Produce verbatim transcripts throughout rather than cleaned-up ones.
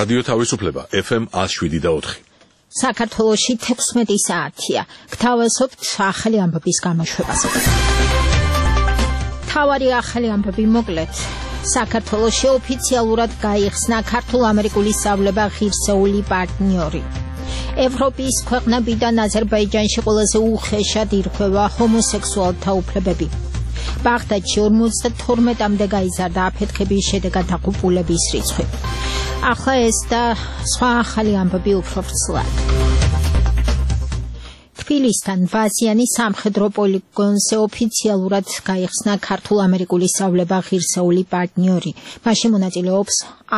რადიო თავისუფლება ეფ ემ one oh seven და four. საქართველოში თექვსმეტი საათია. გთავაზობთ ახალი ამბების გამოშვებას. თავარი ახალი ამბები მოკლედ. საქართველოში ოფიციალურად გაიხსნა ქართულ-ამერიკული სწავლება ღირსეული პარტნიორი. ევროპის ქვეყნებიდან აზერბაიჯანში ყველაზე უხეშად ირღვევა ჰომოსექსუალთა უფლებები. ბაღდადში ორმოცდათორმეტამდე გაიზარდა აფეთქების შედეგად დაღუპულების რიცხვი. ახლა ეს და სხვა ახალი ამბები უფრო ვრცლად. თბილისთან ვაზიანი სამხედრო პოლიგონზე ოფიციალურად გაიხსნა ქართულ-ამერიკული სწავლება ღირსეული პარტნიორი. მასში მონაწილეობს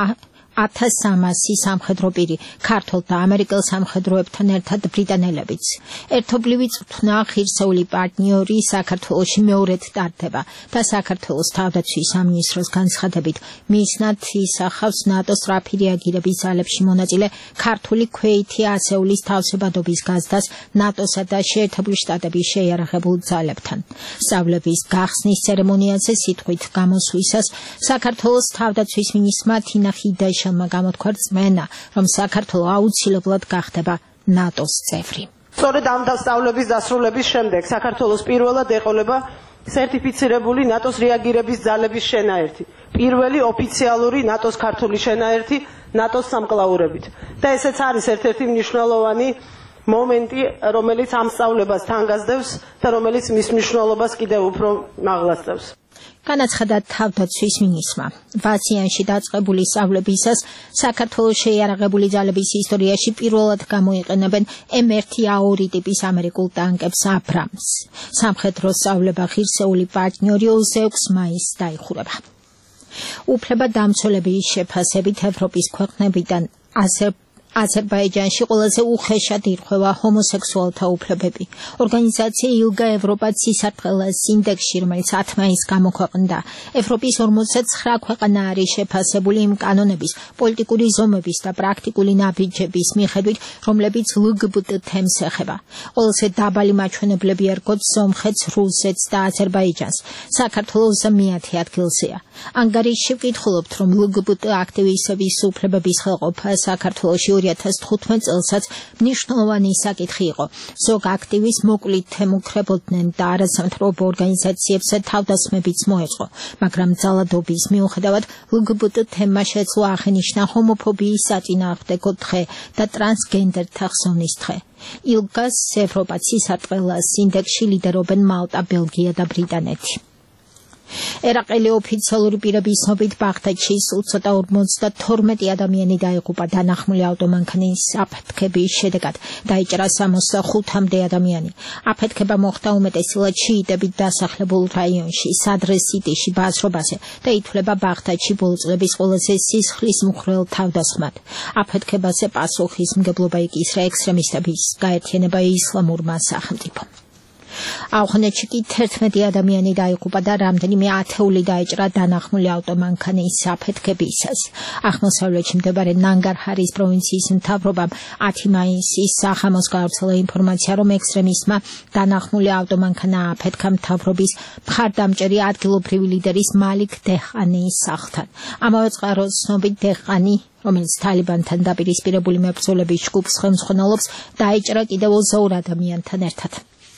ათას სამასი სამხედრო პირი, ქართულ და ამერიკელ სამხედროებთან ერთად ბრიტანელებიც. ერთობლივი წვრთნა ღირსეული პარტნიორი საქართველოში მეორედ ტარდება და საქართველოს თავდაცვის სამინისტროს განცხადებით მისნად ისახავს ნატოს სწრაფი რეაგირების ძალებში მონაწილე ქართული ქვეითი ასეულის თავსებადობის გაზდას ნატოსა და შეერთებული შტატების შეიარაღებულ ძალებთან. სწავლების გახსნის ცერემონიაზე სიტყვით გამოსვლისას საქართველოს თავდაცვის მინისტრმა თინა ხიდაშვილმა გამოთქვა რწმენა, რომ საქართველო აუცილებლად გახდება ნატოს წევრი. სწორედ ამ დასწავლების დასრულების შემდეგ საქართველოს პირველად ეყოლება სერტიფიცირებული ნატოს რეაგირების ძალების შენაერთი, პირველი ოფიციალური ნატოს ქართული შენაერთი ნატოს სამკლაურებით. და ესეც არის ერთ-ერთი მნიშვნელოვანი მომენტი, რომელიც ამ სწავლებას თანგასდევს და რომელიც მის მნიშვნელობას კიდევ უფრო მაღლასწევს. განაცხადა თავდაცვის მინისტრმა. ვაზიანში დაწყებული სწავლებისას საქართველოს შეიარაღებული ძალების ისტორიაში პირველად გამოიყენებენ ემ ერთი ა ორი ტიპის ამერიკულ ტანკებს აბრამს. სამხედრო სწავლება ღირსეული პარტნიორი ოცდაექვსი მაისს დაიხურება. უფლება დამცველების შეფასებით ევროპის ქვეყნებიდან აზერბაიჯანში ყველაზე უხეშად ირღვევა ჰომოსექსუალთა უფლებები. ორგანიზაცია ილგა ევროპა სისარტყელას ინდექსში, რომელიც ათი მაისს გამოქვეყნდა, ევროპის ორმოცდათსხრა ქვეყანა არის შეფასებული იმ კანონების, პოლიტიკური ზომების და პრაქტიკული ნაბიჯების მიხედვით, რომლებიც ელ გი ბი ტი თემს ეხება. ყველაზე დაბალი მაჩვენებლები ერგოთ სომხეთს, რუსეთს და აზერბაიჯანს. საქართველოს მეათე ადგილზეა. ანგარიშში ვკითხულობთ, რომ ელ გი ბი ტი აქტივისტების უფლებების ხელყოფა საქართველოში ორი ათას თხუთმეტ წელსაც მნიშვნელოვანი საკითხი იყო. ზოგ აქტივისტს მოკლით ემუქრებოდნენ და არასამთავრობო ორგანიზაციებსა თავდასხმებიც მოეწყო, მაგრამ ძალადობის მიუხედავად ელ გი ბი ტი თემა შეძლო აღენიშნა ჰომოფობიის საწინააღმდეგო დღე და ტრანსგენდერთა ხსოვნის დღე. ილგას ევროპა სისარტყელას ინდექსში ლიდერობენ მალტა, ბელგია და ბრიტანეთი. ერაყელი ოფიციალური პირების ცნობით ბაღდადში სულ-ცოტა ორმოცდათორმეტი ადამიანი დაიღუპა დანახმული ავტომანქანის აფეთქების შედეგად. დაიჭრა სამოცდახუთამდე ადამიანი. აფეთქება მოხდა უმეტესად შიიტებით დასახლებულ რაიონში, სადრე სიტიში, ბაზრობაზე და ითვლება ბაღდადში ბოლო წლების ყველაზე სისხლისმღვრელ თავდასხმად. აფეთქებაზე პასუხისმგებლობა იკისრა ექსტრემისტების გაერთიანება ისლამურმა სახელმწიფომ. ავღანეთში კი თერთმეტი ადამიანი დაიღუპა და რამდენიმე ათეული დაიჭრა დანახმული ავტომანქანის აფეთქებისას. აღმოსავლეთში მდებარე ნანგარჰარის პროვინციის მთავრობამ ათი მაისის სახამოს გავრცელა ინფორმაცია, რომ ექსტრემისტმა დანახმული ავტომანქანა აფეთქა მთავრობის მხარდამჭერი ადგილობრივი ლიდერის მალიქ დეჰყანის სახლთან. ამავე წყაროს ცნობით დეჰყანი, რომელიც თალიბანთან დაპირისპირებული მებრძოლების ჯგუფს ხელმძღვანელობს, დაიჭრა კიდევ ოცდაორ ადამიანთან ერთად.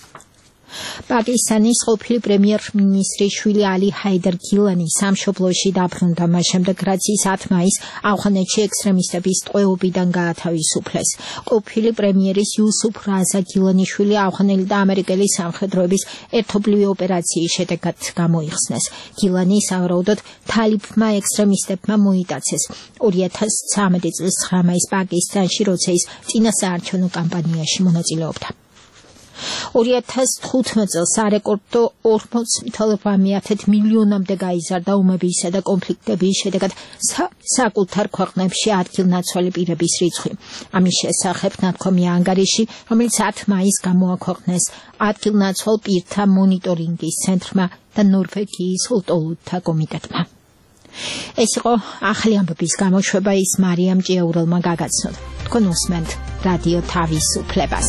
პაკისტანის ყოფილი პრემიერ-მინისტრის შვილი ალი ჰაიდარ გილანი სამშობლოში დაბრუნდა, მას შემდეგ რაც ის ათი მაისს ავღანეთში ექსტრემისტების ტყვეობიდან გაათავისუფლეს. ყოფილი პრემიერის იუსუფ რაზა გილანიშვილი ავღანელი და ამერიკელი სამხედროების ერთობლივი ოპერაციის შედეგად გამოიხსნეს. გილანი სავარაუდოდ თალიბმა ექსტრემისტებმა მოიტაცეს ორი ათას ცხრამეტი წლის ცხრა მაისს პაკისტანში, როცა ის წინასაარჩევნო კამპანიაში მონაწილეობდა. ორი ათას თხუთმეტ წელს არეკორდო ორმოც ათი მილიონამდე გაიზარდა ომებისა და კონფლიქტების შედეგად საკუთარ ქვეყნებში ადგილნაცვალი პირების რიცხვი. ამის შესახებ ნათქვამია ანგარიში, რომელიც ათი მაისს გამოაქვეყნეს ადგილნაცვალ პირთა მონიტორინგის ცენტრმა და ნორვეგიის ულტოლუთა კომიტეტმა. ეს იყო ახალი ამბების გამოშვება, ის მარიამ ჭიაურელმა გაგაცნოთ. თქვენ უსმენთ რადიო თავისუფლებას.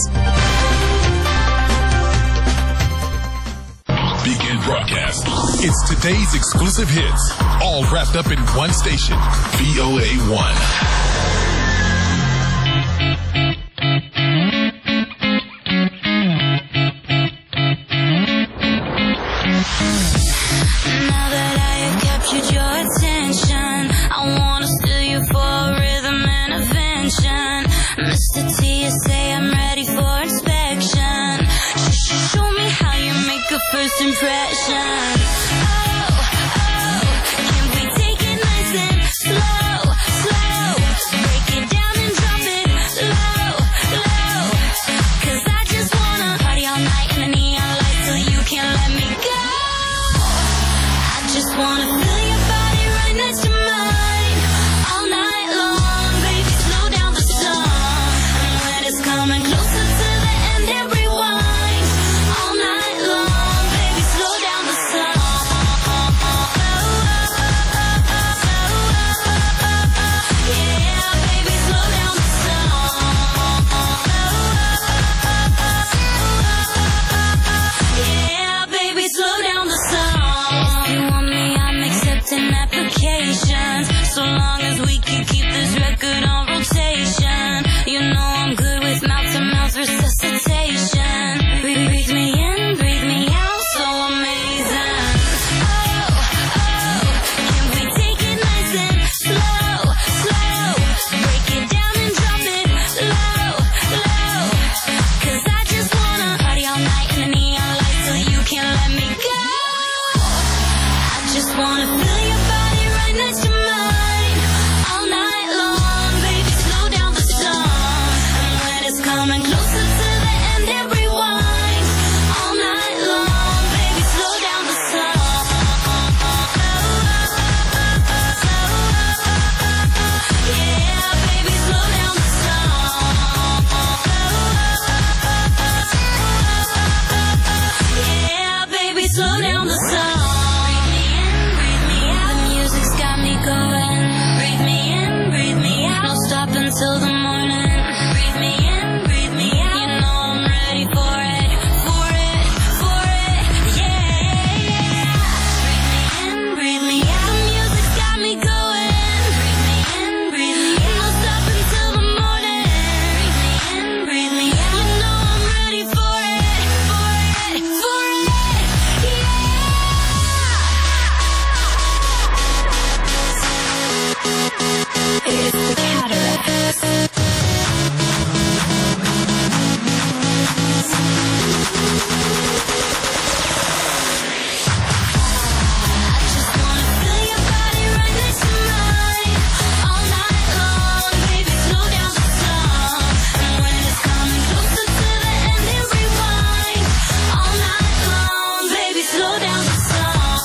Begin broadcast. It's today's exclusive hits, all wrapped up in one station, V O A one. a first impression. Oh, oh, can we take it nice and slow, slow? Break it down and drop it low, low. Cause I just wanna party all night in the neon lights till you can't let me go. I just wanna feel your body right next to mine all night long. Baby, slow down the song. And when it's coming closer to the end, then rewind all night long. Baby, slow down the song. Yeah, baby, slow down the song. Yeah, baby, slow down the song. If you want me, I'm accepting applications, so long as we can keep this record on rotation. You know I'm good with mouth-to-mouth resuscitation. Breathe, breathe me in, breathe me out, so amazing. Oh, oh, can we take it nice and slow, slow? Break it down and drop it low, low. Cause I just wanna party all night in the neon lights till you can't let me go. I just wanna feel your body right next to mine all night long. Baby, slow down the song. And when it's coming closer to the end, then rewind all night long. Baby, slow down the song. Yeah, baby, slow down the song. Yeah, baby, slow down the song. Breathe me in, breathe me out. The music's got me going. Breathe me in, breathe me out. Don't stop until the morning. Breathe me in, breathe me out. You know I'm ready for it, for it, for it. Yeah, yeah. Breathe me in, breathe me out. The music's got me going. Breathe me in, breathe me out. Don't stop until the morning. Breathe me in, breathe me out. You know I'm ready for it, for it, for it. Yeah. It's the Cataracts. I just wanna feel your body right next to mine all night long. Baby, slow down the song. And when it's coming closer to the end, then rewind all night long. Baby, slow down the song.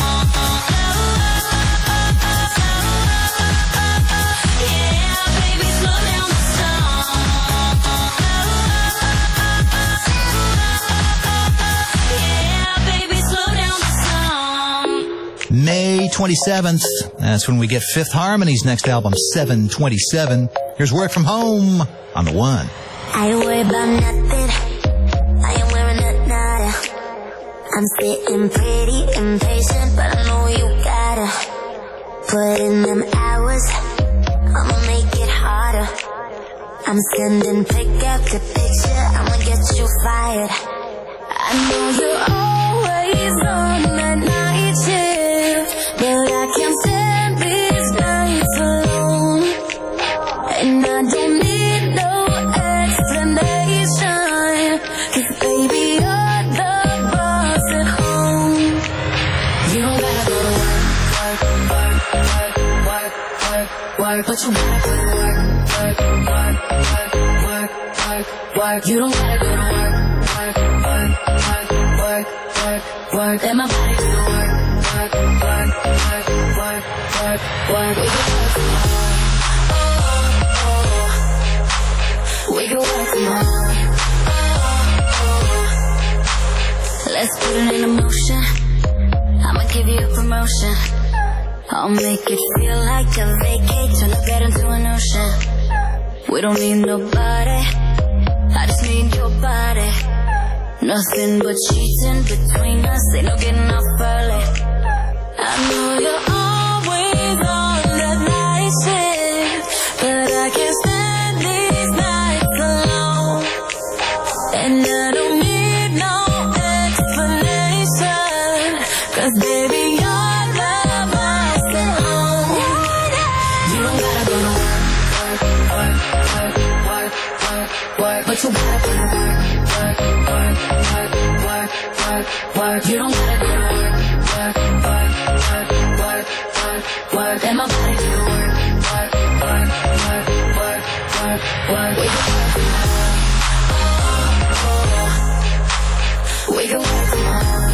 Yeah, baby, slow down the song. Yeah, baby, slow down the song. May twenty-seventh. That's when we get Fifth Harmony's next album, seven twenty-seven. Here's Work From Home on the One. I ain't worried about nothing. I ain't wearing a nada. I'm sitting pretty impatient, but I know you gotta put in them hours. I'ma make it harder. I'm sending pick after picture. I'ma get you fired. I know you're always on that night shift, but I can't stand these nights alone. And I don't need no explanation, 'cause baby, you're the boss at home. You don't gotta go to work, work, work, work, work, work, but you gotta go to work, work, work, work, work, work, work. You don't gotta go to work, work, work, work, work, work, work. Let my body do the work, work, work, work, work, work, work. We can work from home. Let's put it in motion. I'ma give you a promotion. I'll make it feel like a vacate, turn the bed into an ocean. We don't need nobody, I just need your body. Nothing but cheating between us, ain't no getting off early. I know you're always on the night shift, but I can't stand these nights alone. And I don't need no explanation, 'cause baby, you're the boss at home. You don't gotta go to work, work, work, work, work, work, but you gotta go to work, work, work, work, work, work, work. You don't gotta go to work, work, work, work, work, work, work. Let my body do the work, work, work, work, work, work, work. We can work from home. We can work from home.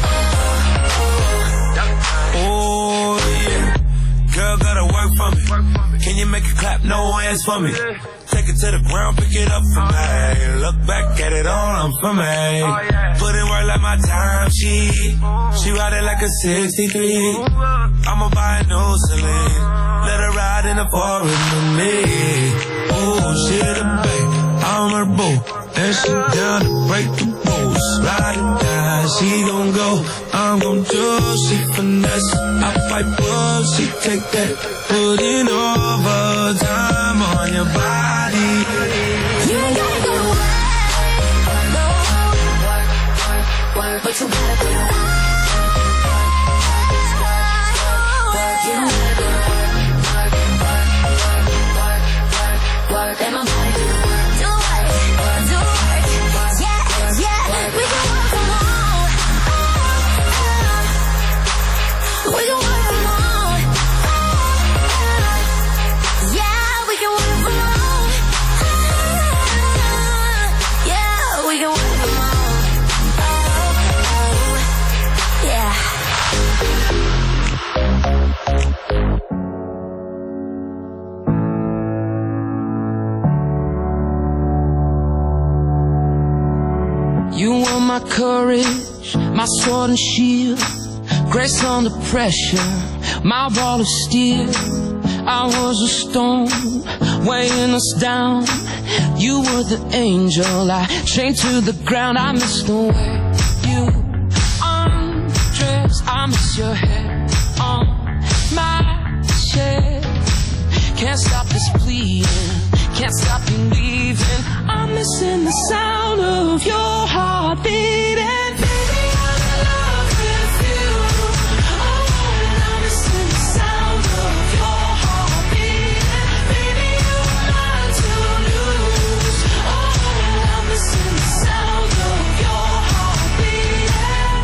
Oh yeah, girl gotta work for me. Can you make it clap? No hands for me. Take it to the ground, pick it up for me. Look back at it all, I'm for me. Put in work like my time, she She ride it like a sixty-three. I'ma buy a new Celine. Let her ride in the forest with me. Oh, she the babe, I'm her boo. And she down to break the rules. Ride it down, she gon' go, I'm gon' do. She finesse, I fight for, she take that. Putting overtime on your body. You don't gotta go to work, work, work, work, but you gotta go to work, work. You don't gotta go to work, work, work, work, work, work, work. Let my body do the work, do work, do work. Yeah, yeah, we can work from home. We can work from home. Yeah, we can work from home. Yeah, we can work from home. Yeah. You are my courage, my sword and shield, grace under pressure, my ball of steel. I was a stone, weighing us down. You were the angel, I chained to the ground. I miss the way you undress, I miss your head on my chest. Can't stop this bleeding, can't stop believing. I'm missing the sound of your heart beating. Baby, I'm in love with you. Oh, and I'm missing the sound of your heart beating. Baby, you're mine to lose. Oh, and I'm missing the sound of your heart beating.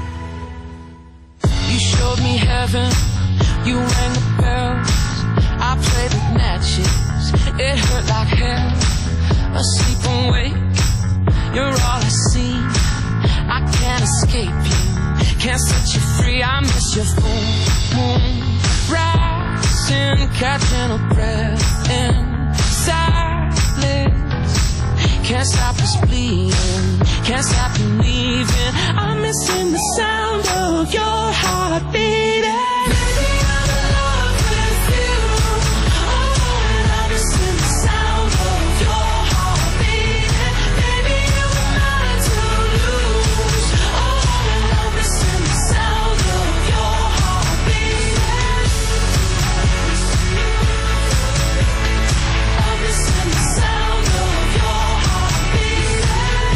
You showed me heaven, you rang the bells, I played with matches, it hurt like hell. Asleep and wake, you're all I see. I can't escape you, can't set you free. I miss your full moon rising, catching a breath in silence. Can't stop this bleeding, can't stop believing. I'm missing the sound of your heart beating. Baby, I'm in love with you. Oh, and I'm missing the sound of your heart beating. Baby, you were mine to lose. Oh, and I'm missing the sound of your heart beating. I'm missing the sound of your heart beating.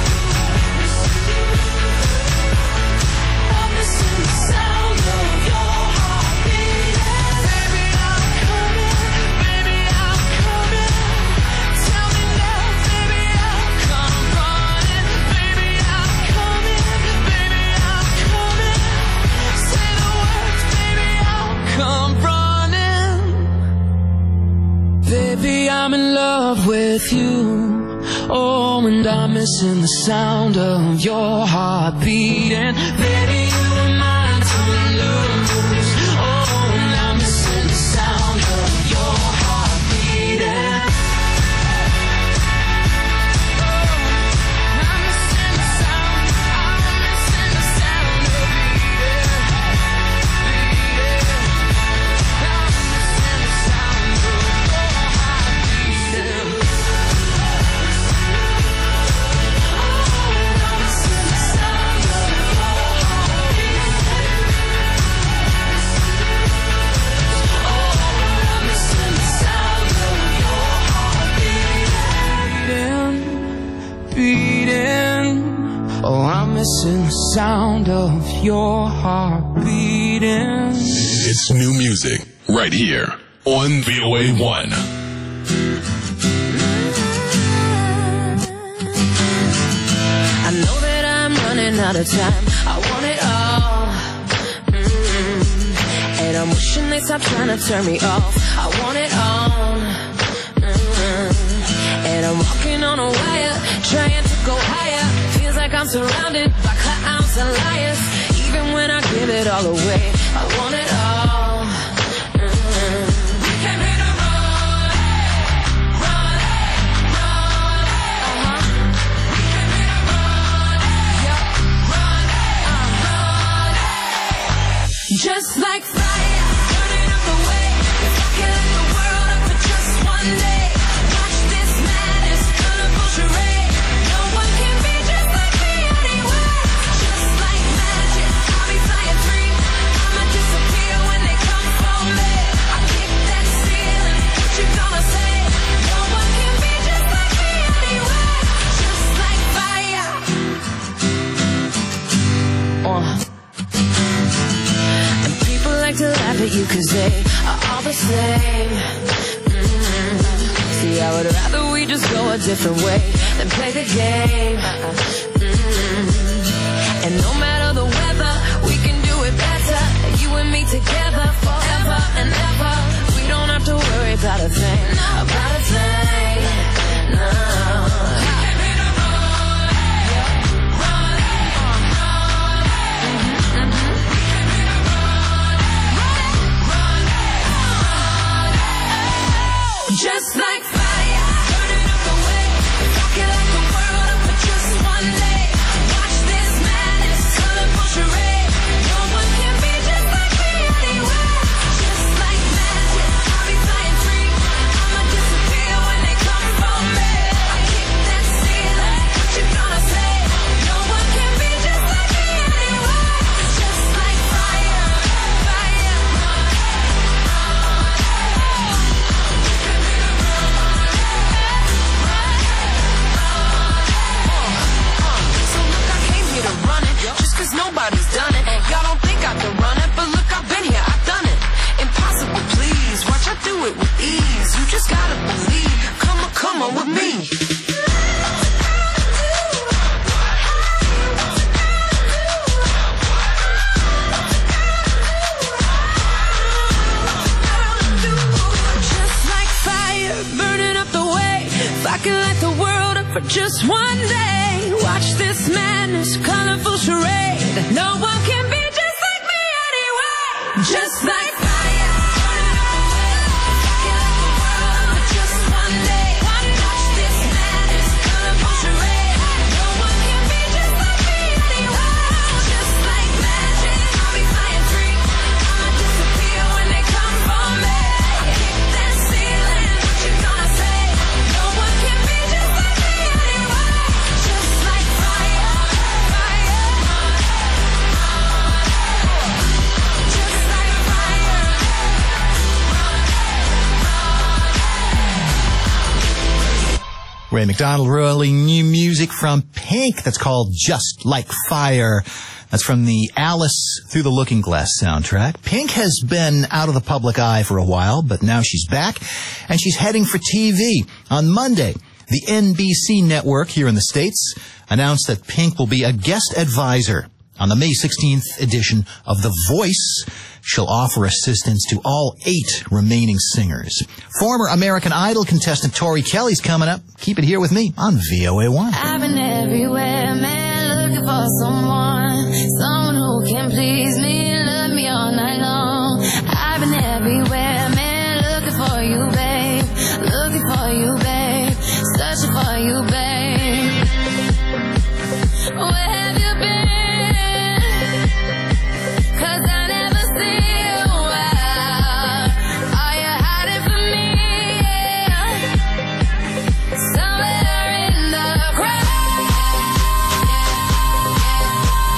I'm missing the sound of your heart beating. Baby, I'm coming, baby, I'm coming. Tell me now, baby, I'll come running. Baby, I'm coming, baby, I'm coming. Say the words, baby, I'll come running. Baby, I'm in love with you. Oh, and I'm missing the sound of your heart beating. Baby, you were mine to lose. Oh, and I'm missing the sound of your heart beating. Oh, I'm missing the sound, I'm missing the sound of beating, beating. I'm missing the sound of your heart beating. Beating. Oh, I'm missing the sound of your heart beating. It's new music right here on V O A one. I know that I'm running out out of time. I want it all. Mm-hmm. And I'm wishing they stop trying to turn me off. I want it all. Mm-hmm. And I'm walking on a wire, trying to go higher. Feels like I'm surrounded by clowns and liars. Even when I give it all away, I want it all. Mm-hmm. We came here to run, run, run. Uh-huh. We came here to run, yeah, run, uh, run. Just like fire, burning up the way. If I could light the world up for just one day, watch this madness, colorful charade. No one can be just like me anyway. Just like magic, I'll be flying free. I'ma disappear when they come for me. I kick that ceiling, what you gonna say? No one can be just like me anyway. Just like fire. Uh. And people like to laugh at you cause they are all the same. Mm-hmm. See, I would rather we just go a different way than play the game. Mm-hmm. And no matter the weather, we can do it better. You and me together forever and ever. We don't have to worry about a thing, about a thing. No. Just like fire, burning up the way. If I could light the world up for just one day, watch this madness, colorful charade. No one can be just like me anyway. Just like magic, I'll be flying free. I'ma disappear when they come for me. I kick that ceiling, what you gonna say? No one can be just like me anyway. Just like fire, fire. Just cause nobody's done it. Y'all don't think I can run it, but look, I've been here, I've done it. Impossible, please. Watch, I do it with ease. You just gotta believe. Come on, come on with me. Just like fire, burning up the way. If I could light the world up for just one day, watch this madness, colorful charade. No one can be just like me anyway. Just like fire, burning up the way. If I could light the world up for just one day, watch this madness, colorful charade. No one can be just like me anyway. Just like magic, I'll be flying free. I'ma disappear when they come for me. I kick that ceiling, what you gonna say? No one can be just like me anyway. Just like fire, fire. Just like fire. Ray McDonald rolling new music from Pink that's called Just Like Fire. That's from the Alice Through the Looking Glass soundtrack. Pink has been out of the public eye for a while, but now she's back, and she's heading for T V. On Monday, the N B C network here in the States announced that Pink will be a guest advisor on the May sixteenth edition of The Voice. She'll offer assistance to all eight remaining singers. Former American Idol contestant Tori Kelly's coming up. Keep it here with me on V O A one. I've been everywhere, man, looking for someone, someone who can please me, love me all night long. I've been everywhere, man, looking for you, babe, looking for you, babe, searching for you, babe. Where have you been? 'Cause I never see you out. Are you hiding from me? Somewhere in the crowd.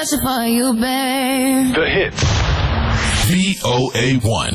special for you, babe. The hits. V O A one.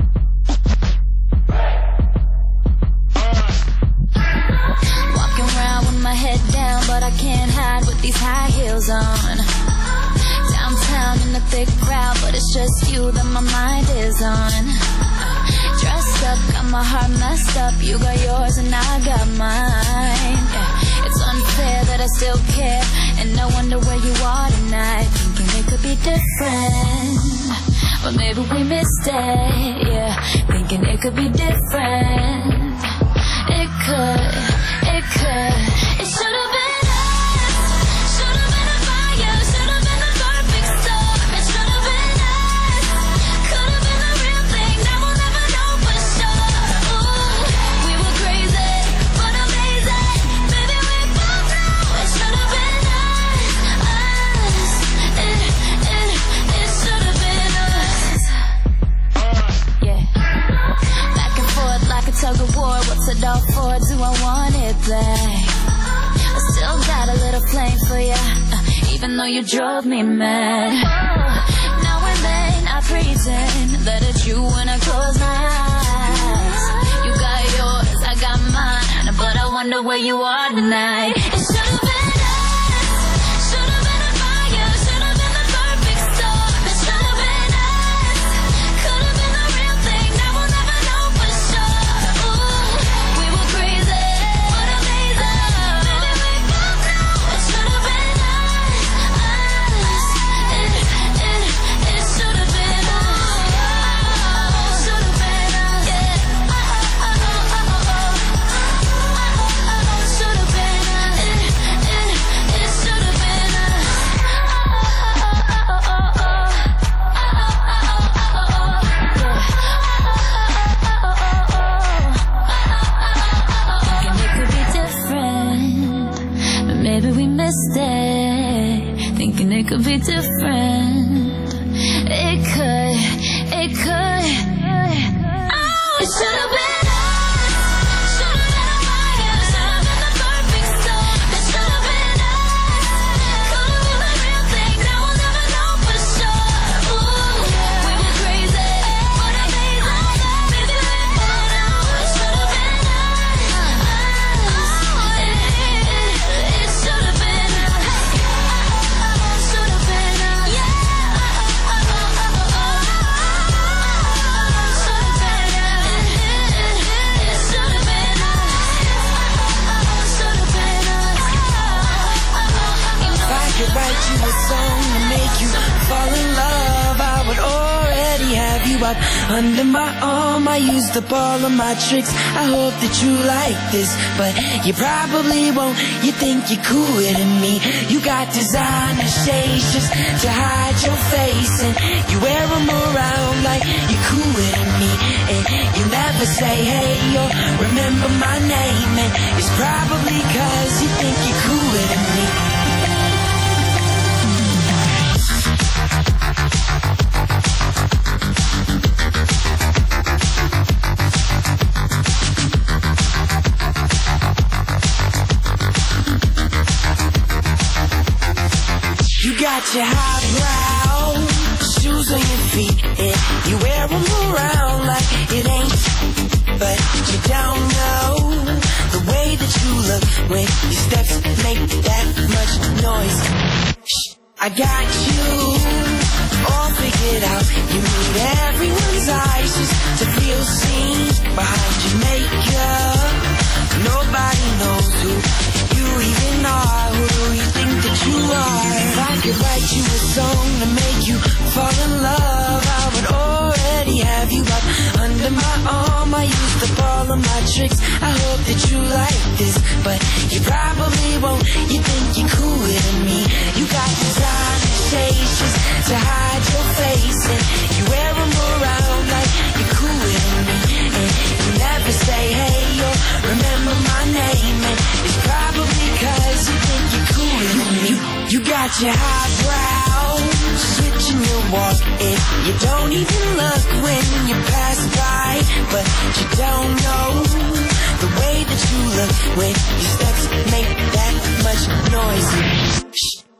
Walking around with my head down, but I can't hide with these high heels on. Downtown in a thick crowd, but it's just you that my mind is on. Dressed up, got my heart messed up. You got yours and I got mine. Yeah. It's unfair that I still care, and no wonder where you are tonight. Thinking it could be different, but maybe we missed it. Yeah, thinking it could be different. It could, it could. It should have been. Tug of war, what's it all for? Do I want it back? I still got a little flame for ya, uh, even though you drove me mad. Oh, now and then I pretend that it's you when I close my eyes. You got yours, I got mine, but I wonder where you are tonight. It should have been. Thinking it could be different. It could, it could. Oh, it should have been. Up under my arm, I used up all of my tricks. I hope that you like this, but you probably won't. You think you're cooler than me. You got designer shades just to hide your face, and you wear them around like you're cooler than me. And you never say hey or remember my name, and it's probably cause you think you're cooler than me. Got your highbrow shoes on your feet, and you wear them around like it ain't. But you don't know the way that you look when your steps make that much noise. Shh, I got you all figured out. You need everyone's eyes just to feel seen behind your makeup. Nobody knows who you even are. Who do you think that you are? If I could write you a song to make you fall in love, I would already have you up under my arm. I used up all of my tricks. I hope that you like this, but you probably won't. You think you're cooler than me. You got designer shades just to hide your face, and you wear them around like you're cooler than me. And you never say hey or remember my name, and it's probably cause you think you're cooler than me. You got your highbrow switching your walk, and you don't even look when you pass by. But you don't know the way that you look when your steps make that much noise. Shh,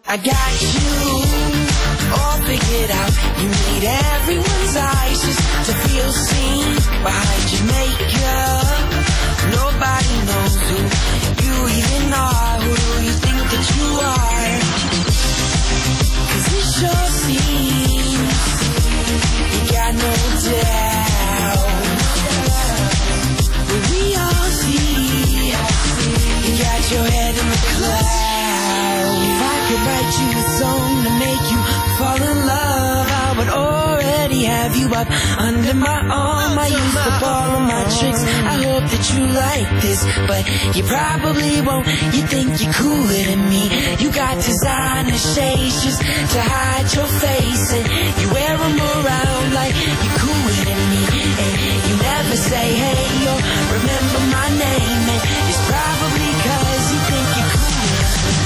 I got you all figured out. You need everyone's eyes just to feel seen behind your makeup. Nobody knows who you even are. Who do you think that you are? 'Cause it sure seems you got no doubt. But we all see you got your head in the clouds. If I could write you a song to make you fall in love, I would already have you up under my arm. I used up all of my tricks. I hope that you like this, but you probably won't. You think you're cooler than me. You got designer shades just to hide your face, and you wear them around like you're cooler than me. And you never say hey or remember my name, and it's probably 'cause you think you're cooler.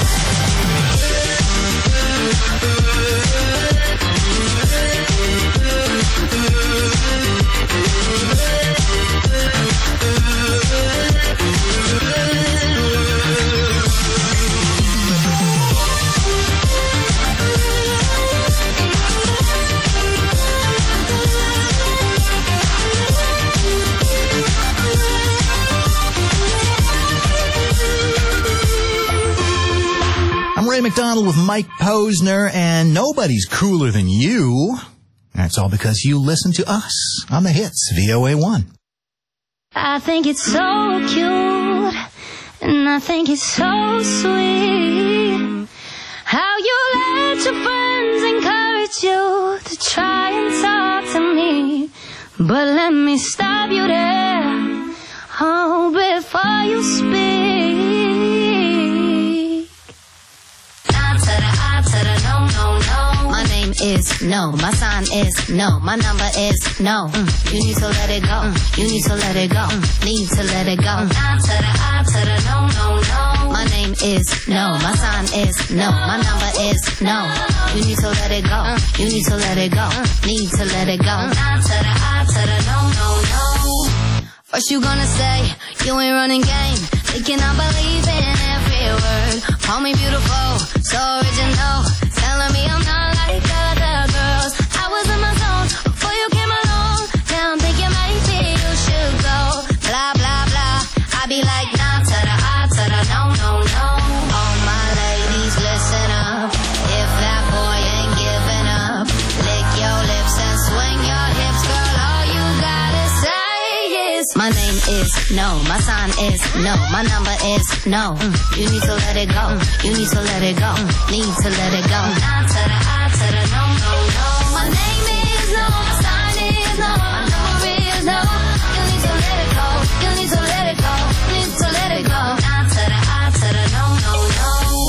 I'm Ray McDonald with Mike Posner, and nobody's cooler than you. That's all because you listen to us on the hits, V O A one. I think it's so cute, and I think it's so sweet, how you let your friends encourage you to try and talk to me. But let me stop you there, oh, before you speak. No, no, no. My name is no. My sign is no. My number is no. Mm. You need to let it go. Mm. You need to let it go. Mm. Need to let it go. Mm. I to the I to the no, no, no. My name is no. My sign is no. My number is no. You need to let it go. Mm. You need to let it go. Mm. Need to let it go. Mm. I to the I to the no, no, no. First you gonna say you ain't running game, thinking I believe in every word. Call me beautiful, so original, telling me I'm not like other girls. I was in my zone before you came along. Now I'm thinking maybe you should go. Blah blah blah. I be like nah to the I to the no no no. All my ladies listen up. If that boy ain't giving up, lick your lips and swing your hips, girl. All you gotta say is my name is no. My sign is no. My number is no. Mm. You need to let it go. Mm. You need to let it go. Mm. Need to let it go. Nah to the I to the no no no. My name is no. My sign is no. My number is no. You need to let it go. You need to let it go. Need to let it go. Nah to the I to the no no no.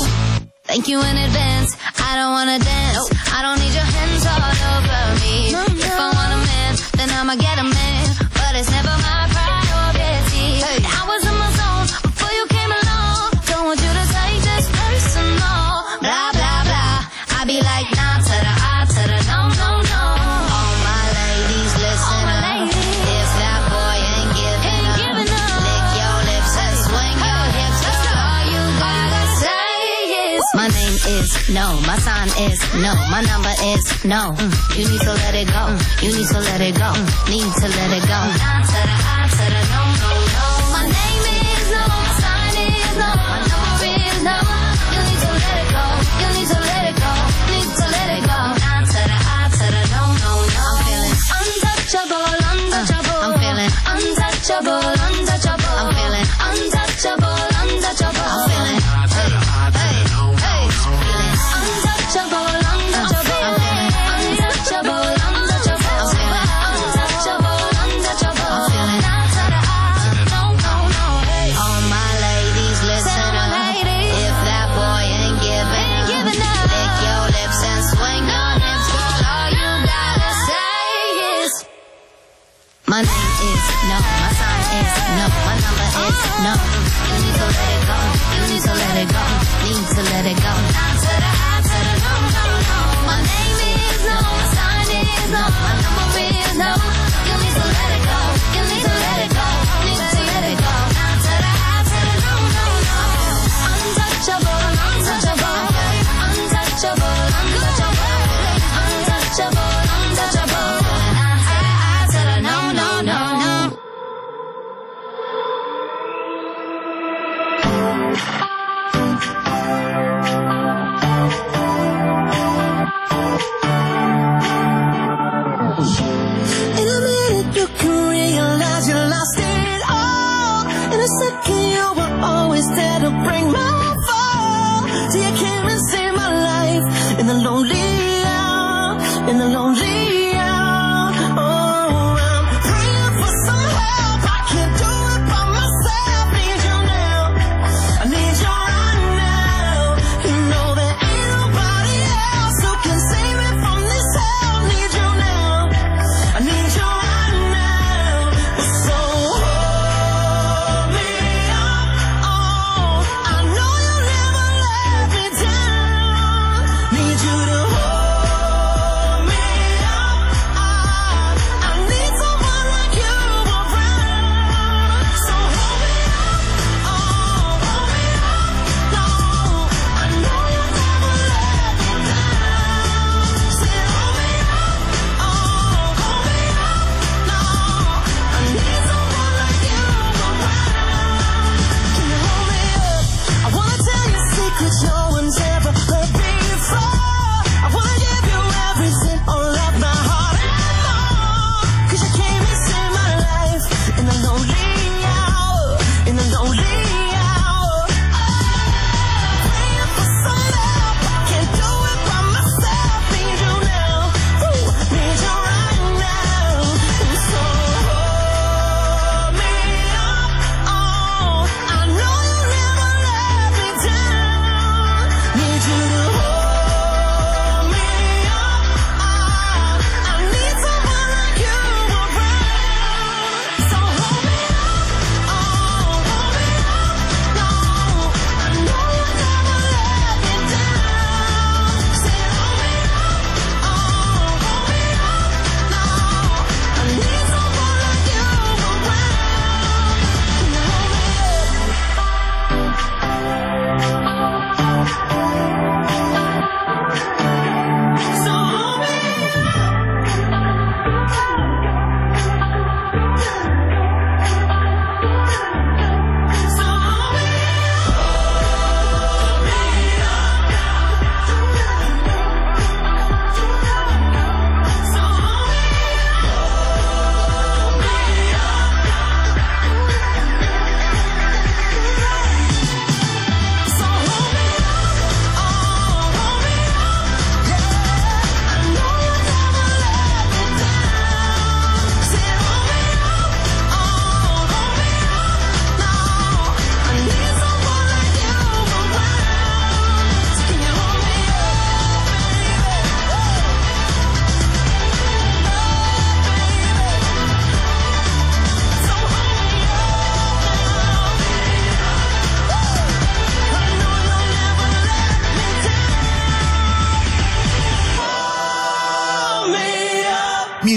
Thank you in advance. I don't wanna dance. Nope. I don't need your hands all over me. No, no. If I want a man, then I'ma get a man. But it's never my priority. Hey. I was in my zone before you came along. Don't want you to take this personal. Blah blah blah. I be like nah to the I to the no no no. All my ladies listen my up. Ladies. If that boy ain't giving, ain't up, giving up, lick your lips and swing hey. Your hips. Girl, all you gotta say is my name is no. My sign is no. My number is no. Mm. You need to let it go. Mm. You need to let it go. Mm. Need to let it go. Nah to the I to the no no no. My name is no. My sign is no. My number is no. You need to let it go. You need to let it go. Need to let it go. Nah to the I to the no no no. I'm feeling untouchable, untouchable. Uh, I'm feeling untouchable, untouchable. I'm feeling untouchable, untouchable. I'm feeling hey hey hey. Feeling untouchable, untouchable. I'm feeling untouchable, untouchable. I'm feeling untouchable, untouchable. I'm feeling nah to the I no no no. Hey. All my ladies listen up. If that boy ain't giving, ain't giving up, lick your lips and swing your hips, girl. All you gotta say is my name is no. My sign is no. My number is no. You need to let it go. You need to let it go. Need to let it go. Nah to the I to the no no no. My name is no. My sign is no. My number is no. You need to let it go. You need to let it go. Need to let it go. Nah to the I to the no no no. Untouchable, untouchable, untouchable.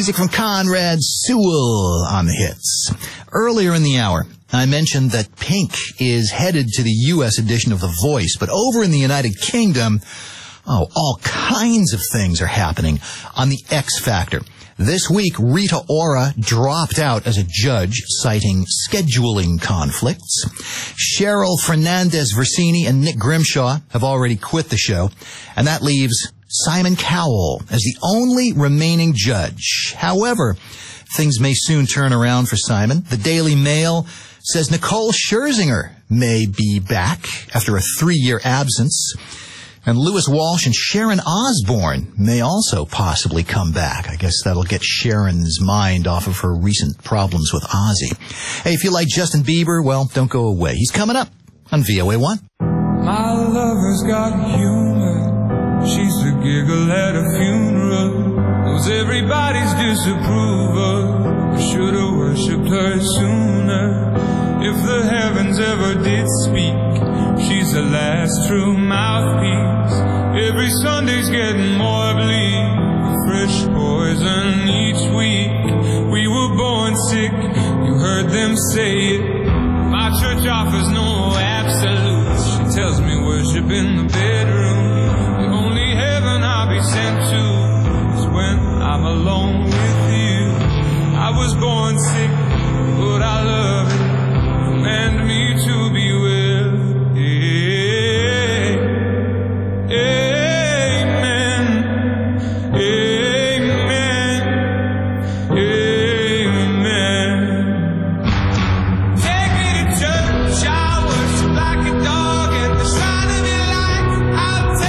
music from Conrad Sewell on the hits. Earlier in the hour, I mentioned that Pink is headed to the U S edition of The Voice, but over in the United Kingdom, oh, all kinds of things are happening on the X Factor. This week, Rita Ora dropped out as a judge, citing scheduling conflicts. Cheryl Fernandez-Versini and Nick Grimshaw have already quit the show, and that leaves Simon Cowell as the only remaining judge. However, things may soon turn around for Simon. The Daily Mail says Nicole Scherzinger may be back after a three-year absence. And Lewis Walsh and Sharon Osbourne may also possibly come back. I guess that'll get Sharon's mind off of her recent problems with Ozzy. Hey, if you like Justin Bieber, well, don't go away. He's coming up on V O A one. My lover's got humor. She's a giggle at a funeral. Knows everybody's disapproval. I should have worshipped her sooner. If the heavens ever did speak, she's the last true mouthpiece. Every Sunday's getting more bleak, fresh poison each week. We were born sick, you heard them say it. My church offers no absolutes. She tells me worship in the bedroom. The only heaven I'll be sent to is when I'm alone with you. I was born sick, but I love it. Command me to be well. Amen. Amen. Amen. Take me to church. I worship like a dog at the shrine of your light. I'll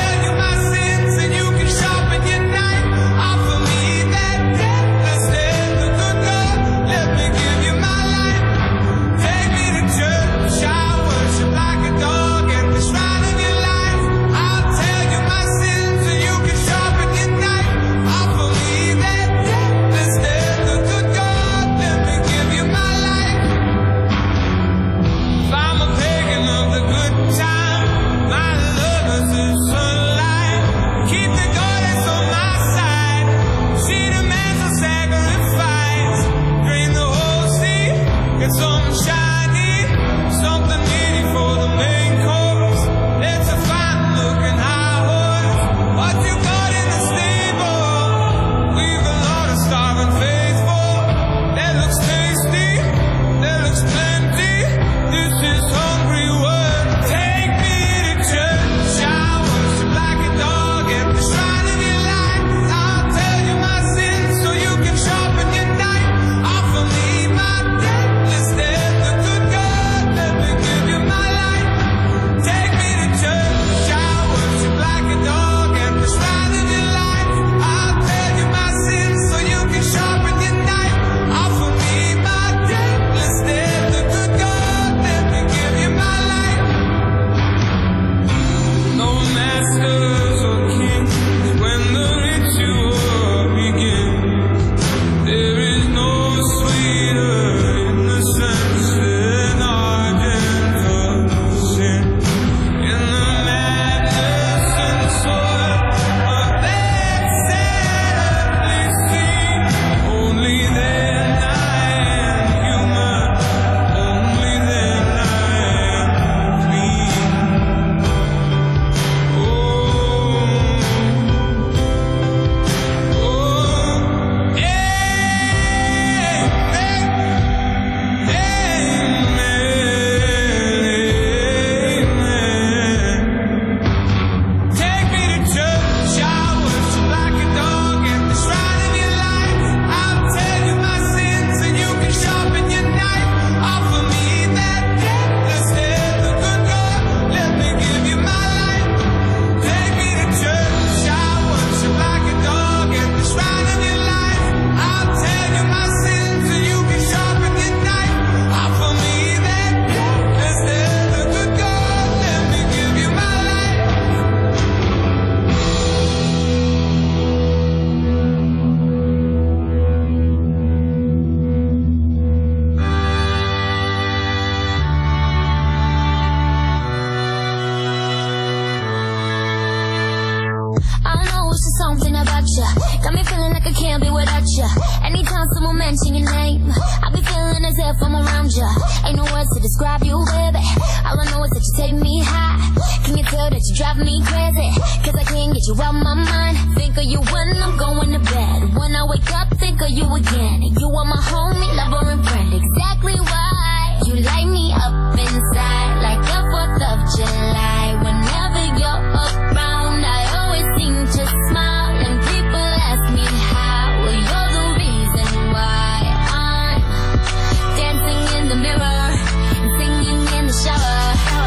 mention your name, I be feeling as if I'm around you. Ain't no words to describe you, baby. All I know is that you take me high. Can you tell that you drive me crazy? Cause I can't get you out my mind. Think of you when I'm going to bed. When I wake up, think of you again. You are my homie, lover, and friend. Exactly why you light me up inside like the fourth of July. Whenever you're around, I always seem to smile. And people ask me how. Well, you're the reason why I'm dancing in the mirror and singing in the shower.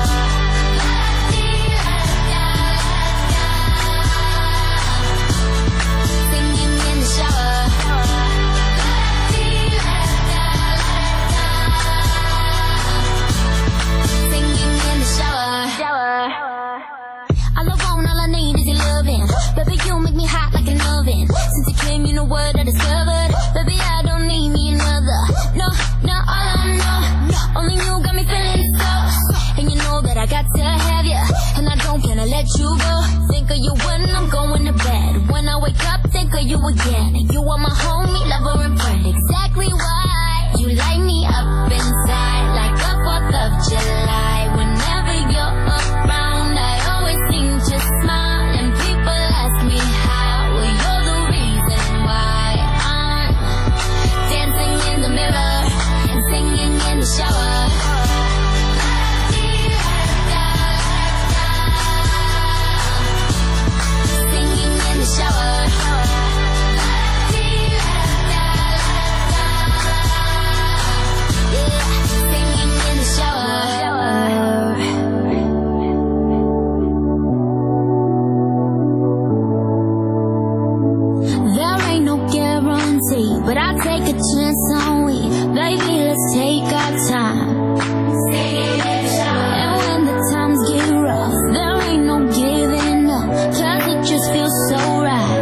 Singing in the shower. Singing in the shower. All I want, all I need is your loving. Baby, you make me hot like an oven. Since you came, you know what I discovered. Baby, I don't need me another. No, no, all I know, only you got me feeling so. And you know that I got to have you, and I don't wanna let you go. Think of you when I'm going to bed. When I wake up, think of you again. You are my homie, lover, and friend. Exactly why you light me up inside like the fourth of July. Whenever you're around, I always seem to smile. And people ask me how. Well, you're the reason why I'm dancing in the mirror and singing in the shower. Singing in the shower. Yeah, singing in the shower. There ain't no guarantee, but I'll take a chance on we. Baby, let's take our time. And when the times get rough, there ain't no giving up, cause it just feels so right.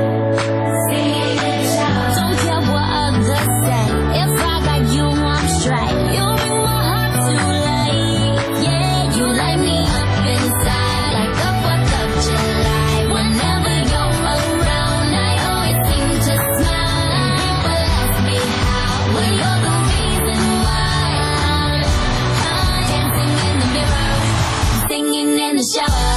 Don't care what others say, if I got you, I'm straight. You make my heart to light. Yeah, you light me up inside like the fourth of July. Whenever you're around, I always seem to smile. And people ask me how. Well, you're the reason why I'm, I'm dancing in the mirror, singing in the shower.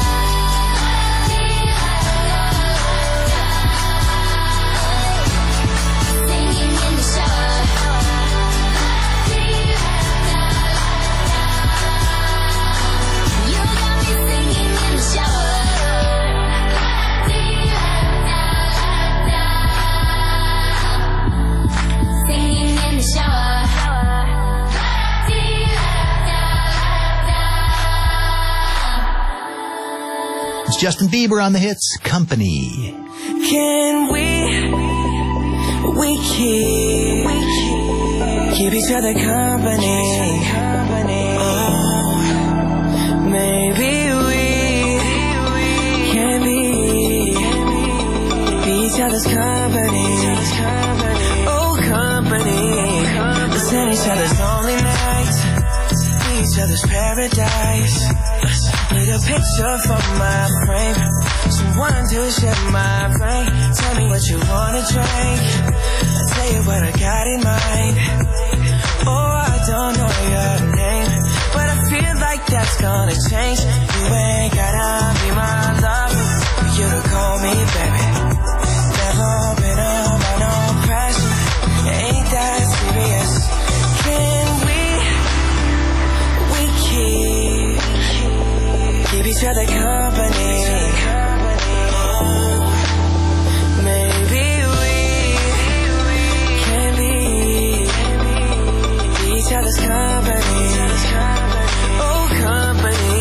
Singing in the shower. You got me singing in the shower. Singing in the shower. It's Justin Bieber on the hits Company. Can we, we keep, we keep, keep each other company? Oh, maybe we can be, be each other's company. Oh, company. Let's end each other's lonely nights, be each other's paradise. Need a picture for my frame, someone to share my brain. Tell me what you wanna drink, I'll tell you what I got in mind. Oh, I don't know your name, but I feel like that's gonna change. You ain't gotta be my lover for you to call me baby. Never been under no pressure, ain't that serious. Can we, we keep, keep each other company? Oh, maybe we can be, be each other's company. Oh, company.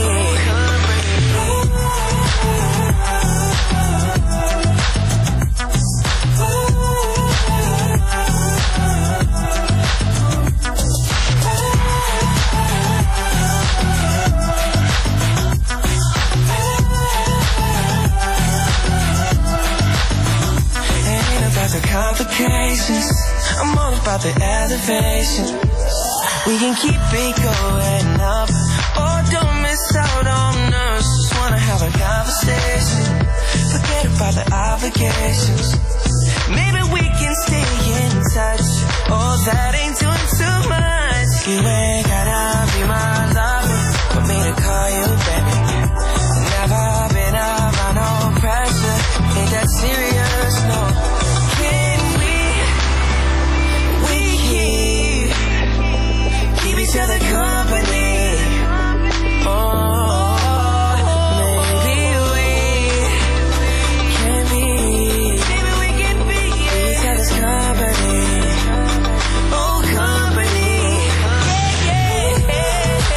Complications, I'm all about the elevation. We can keep it going up, or don't miss out on us. Just wanna have a conversation, forget about the obligations. Maybe we can stay in touch. Oh, that ain't doing too much. You ain't gotta be my lover for me to call you baby. Never been around no pressure. Ain't that serious, no. Can we, we keep, keep each other company? Oh, maybe we can be, maybe we can be each other's company. Oh, company. Yeah, yeah,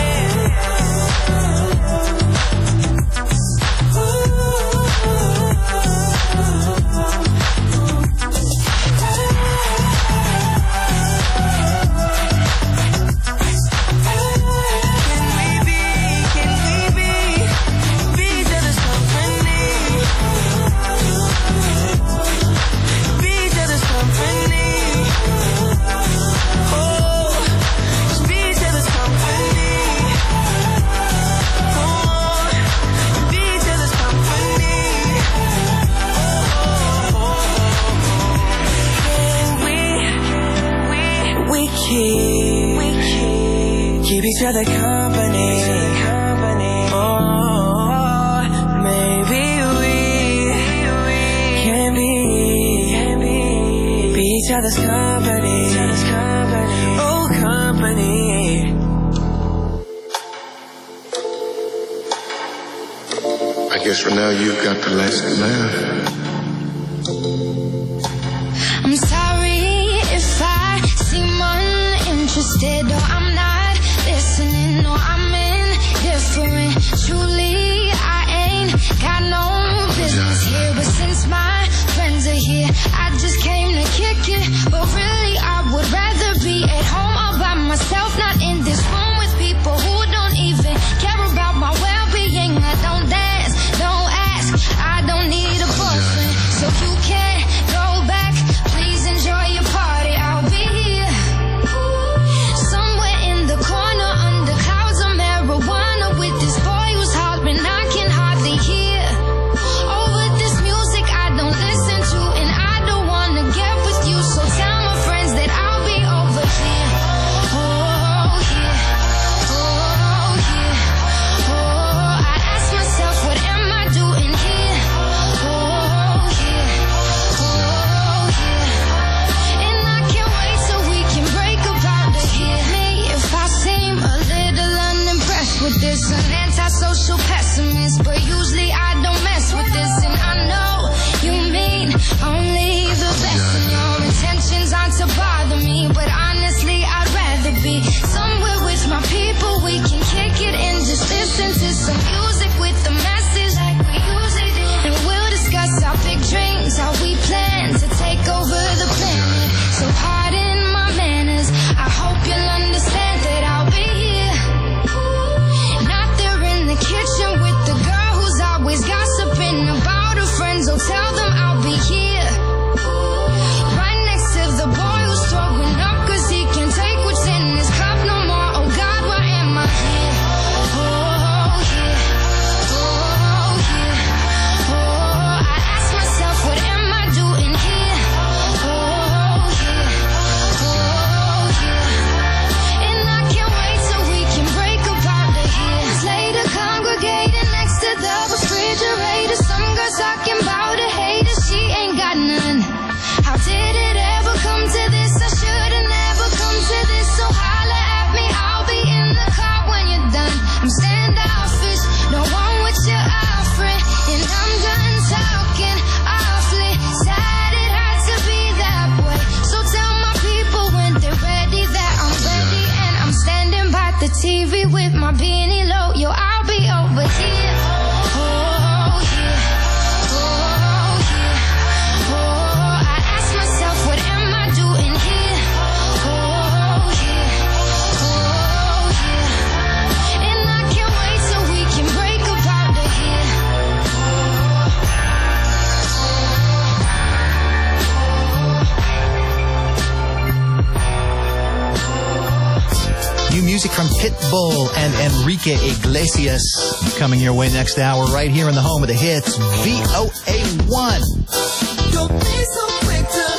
keep each other company. Oh, maybe we can be, be each other's company. Oh, company. I guess for now you've got the last laugh. I'm sorry if I seem uninterested or I'm not listening or I'm indifferent. Truly, I ain't got no business here. But since my friends are here, I just came to kick it. But really, I would rather be at home all by myself, not in this room with people who don't even care about my well-being. I don't dance, don't ask, I don't need a boyfriend. So you can't go back, please enjoy your party. I'll be here somewhere in the corner under clouds of marijuana with this boy who's hollering I can hardly hear. Over this music I don't listen to, and I don't wanna get with you, so tell my friends that I'll be over here. Oh, here, oh, here, oh, I ask myself what am I doing here? Oh, here, oh, here, and I can't wait till we can break about it here. Me, if I seem a little unimpressed with this, an antisocial pessimist, but usually I don't mess with this, and I know you mean only the best, and your intentions aren't to bother me, but honestly I'd rather be somewhere with my people. We can kick it and just listen to some music with the message like we usually do, and we'll discuss our big dreams, how we plan to take over the planet. So pardon my manners, I hope you'll understand that I'll be here, not there in the kitchen with the girl who's always gossiping about her friends. Oh, tell them I'll be here right next to the boy who's throwing up cause he can't take what's in his cup no more. Oh God, why am I here? Oh, here, oh, here, oh, I ask myself what am I doing here? Oh, here, oh, here, and I can't wait till we can break about it here. Later congregating next to the refrigerator, some girl talking about a hater, she ain't got none. How did it ever come to this? I should've never come to this, so holla at me, I'll be in the car when you're done. I'm standoffish, don't want what you're offering, and I'm done talking awfully sad it had to be that way. So tell my people when they're ready that I'm ready, and I'm standing by the T V with my beanie low. Yo, I'll be over here. Oh, here, oh, here, oh, I ask myself what am I doing here? Oh, here, oh, here, and I can't wait till we can break about it here. New music from Pitbull and Enrique Iglesias coming your way next hour right here in the home of the hits, V O A one. Don't be so quick to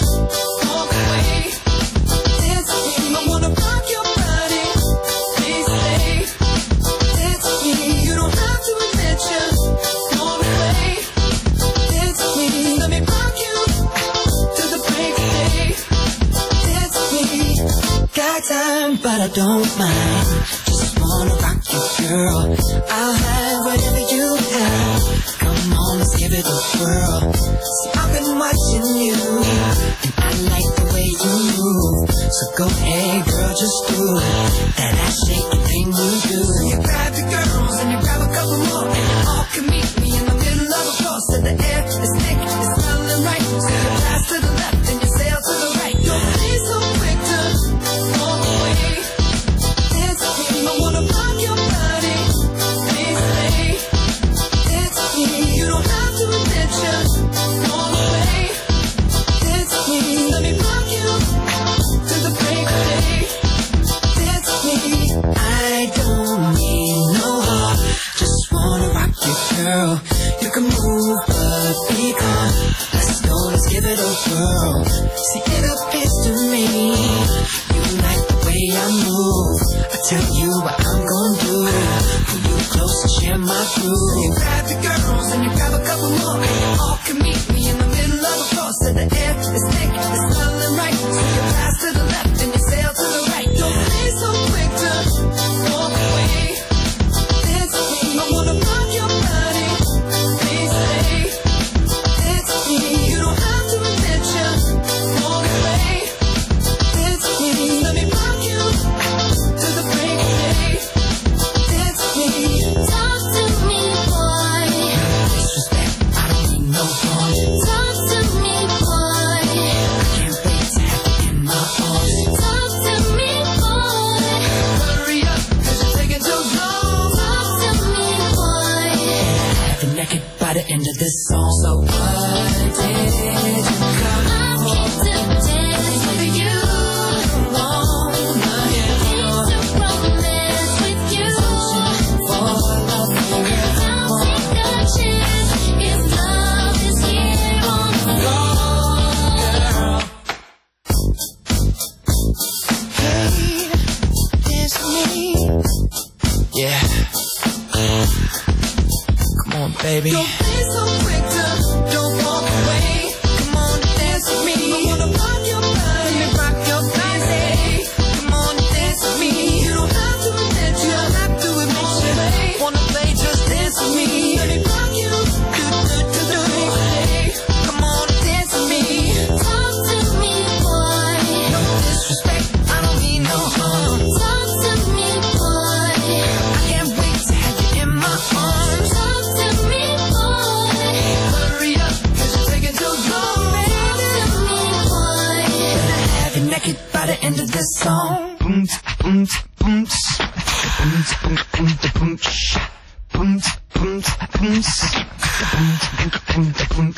don't mind. Just wanna rock you, girl. I'll have whatever you have. Come on, let's give it a whirl. See, I've been watching you, and I like the way you move. So go ahead, girl, just do that ass shaking thing you do. You grab your girls and you grab a couple more, and you all can meet me in the middle of a floor. So the air is thick, it's smelling right. So you pass to the left and you sail to the right. Don't be so quick to walk away. Dance with me, I wanna rock your body. Please stay. Dance with me, you don't have to admit you all the way. Dance with me, let me rock you to the break of day. Dance with me, I don't need no heart. Just wanna rock you, girl. You can move, but be calm. Let's go, let's give it a whirl. See, it appears to me you like the way I move. I tell you what I'm gonna do. Pull you close and share my groove. So you grab your girls and you grab a couple more, and you all can meet me in the middle of the floor. So the air is thick, it's smelling right. So you pass to the left and you sail to the right. Don't be so quick to walk away. Dance with me, I wanna rock your body. Please stay. Dance with me, you don't have to admit you all the way. Dance with me, let me rock you to the break of day. Dance with me, Talk to me, boy. disrespect, I don't need no fun. Talk to me, boy. I can't wait to have you in my arms. Talk to me, boy. Hurry up, cause you're taking too long. Talk to me, boy. Have you naked by the end of this song. So what did you come I'm here to dance with you. on? Here to romance with you. For love, And I'll take a chance if love is here on the floor. hey, dance with me. Yeah. Come on, baby. Don't be so quick to don't walk away. Come on, dance with me. I wanna rock your body. Let me rock your body. Come on, dance with me. You don't have to admit you don't have to admit you wanna play, just dance with me. Let me rock you. Do, do, do, do, do. Come on, dance with me. Talk to me, boy. No disrespect, I don't mean no harm. Talk to me, boy. I can't wait to have you in my arms. Talk to me, boy. Hurry up, cause you're taking too long, baby. Talk to me, boy. Have you naked by the end of this song. Boom, boom, boom, boom, boom, boom, boom, boom, boom, boom, boom,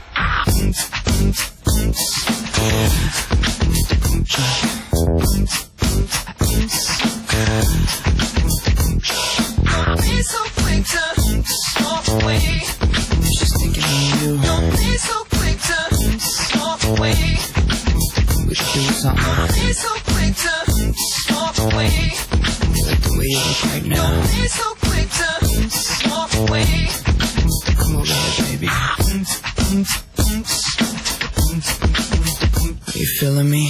Don't be so quick to walk away. Just thinking of you. Don't be so quick to walk away. We should do something. Don't be so quick to walk away. Like the way you look right now. Don't be so quick to walk away. Come over here, baby. Are you feeling me?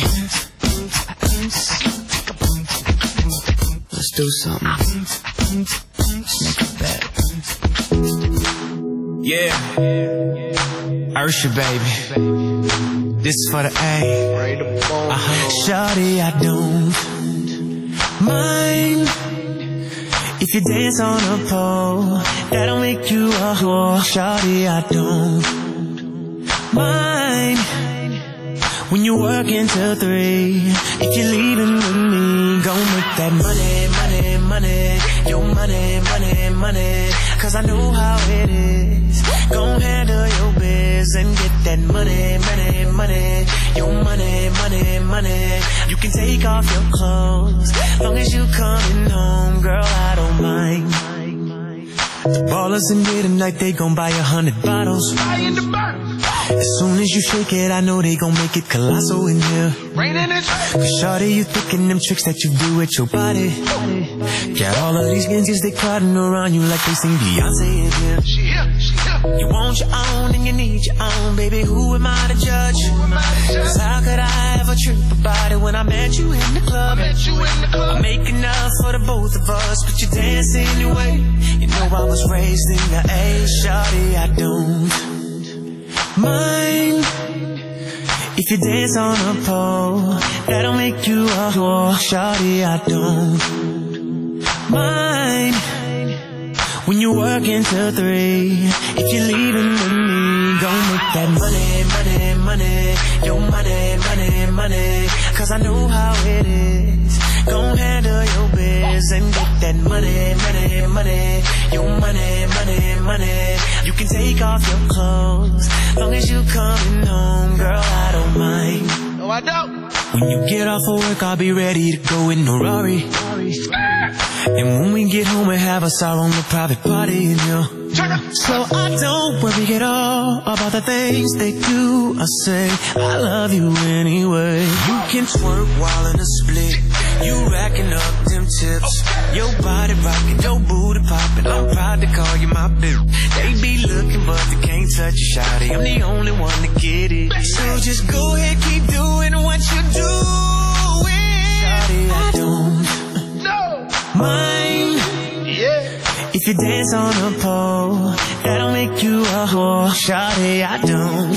Let's do something. Make a bet. Yeah. Ursha, baby. This is for the A. Uh-huh. Shawty, I don't mind if you dance on a pole. That'll make you a whore. Shawty, I don't mind when you work until three. If you're leaving with me, go make that money, money, money. Your money, money, money. Cause I know how it is. Go handle your biz and get that money, money, money. Your money, money, money. You can take off your clothes long as you coming home, girl, I don't mind. The ballers in here tonight, they gon' buy a hundred bottles. As soon as you shake it, I know they gon' make it colossal in here. Cause shawty, you thinking them tricks that you do with your body. Got all of these ninjas, they crowding around you like they sing Beyonce in here. She here, she here. You want your own and you need your own, baby. Who am I to judge? Cause how could I ever trip about it when I met you in the club? I make enough for the both of us, but you dance anyway. You know I was raised in the A, shawty, I don't mind if you dance on a pole, that'll make you a whore. Shawty, I don't mind when you work until three. If you're leaving with me, gon' make that money, money, money. Your money, money, money. Cause I know how it is. Gon' handle your biz and get that money, money, money. Your money, money, money. You can take off your clothes, long as you coming home, girl, I don't mind. No, I don't. When you get off of work, I'll be ready to go in the Rari. And when we get home, we have us our own little private party, you know. So I don't worry at all about the things they do or say. I love you anyway. You can twerk while in a split. You racking up them tips. Your body rocking, your booty popping. I'm proud to call you my bitch. They be looking but they can't touch you, shawty. I'm the only one to get it. So just go ahead, keep doing what you're doing. Shawty, I don't mind if you dance on a pole, that'll make you a whore. Shawty, I don't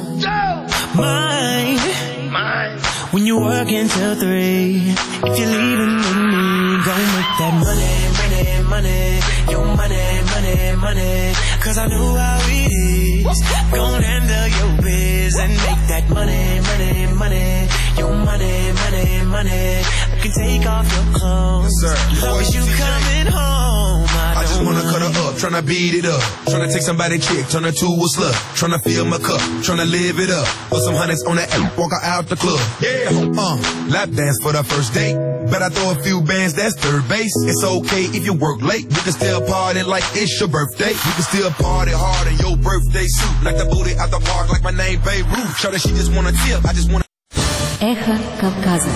mind when you work until three. If you're leaving with me, gon' make that money, money, money. Your money, money, money. Cause I know how it is. Gon' handle your biz and make that money, money, money. Your money, money, money. I can take off your clothes, yes, long as you coming home. I, I just wanna mind. cut her up, tryna beat it up. Tryna take somebody chick, turn her to a slut. Tryna fill my cup, tryna live it up. Put some hundreds on that app, walk her out the club. Yeah, uh, lap dance for the first date. Bet I throw a few bands, that's third base. It's okay if you work late. We can still party like it's your birthday. We can still party hard in your birthday suit. Like the booty at the park, like my name Beirut. Show that she just wanna tip, I just wanna. Эхо Кавказа.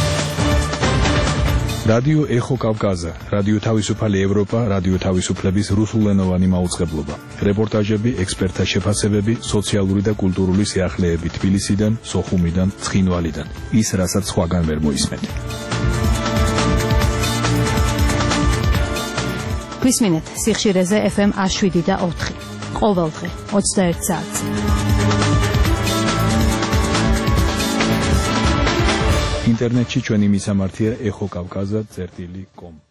რადიო ეხო კავკაზა, რადიო თავისუფალი ევროპა, რადიო თავისუფლების რუსულენოვანი მაუწყებლობა. რეპორტაჟები, ექსპერტთა შეფასებები, სოციალური და კულტურული სიახლეები თბილისიდან, სოხუმიდან, ცხინვალიდან. ის, რასაც სხვაგან ვერ მოისმენთ. გვისმინეთ სიხშირეზე ეფ ემ ას შვიდი და ოთხი. ყოველდღე ოცდაერთ საათზე. ინტერნეტში ჩვენი მისამართია ეხო კავკაზა წერტილი კომ